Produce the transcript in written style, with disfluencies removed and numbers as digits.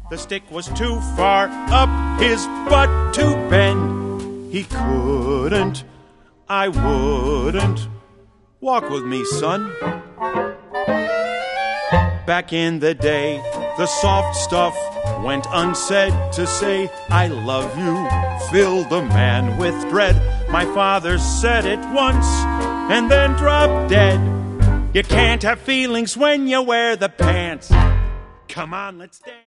The stick was too far up his butt to bend. He couldn't, I wouldn't. Walk with me, son. Back in the day, the soft stuff went unsaid to say, I love you, filled the man with dread. My father said it once and then dropped dead. You can't have feelings when you wear the pants. Come on, let's dance.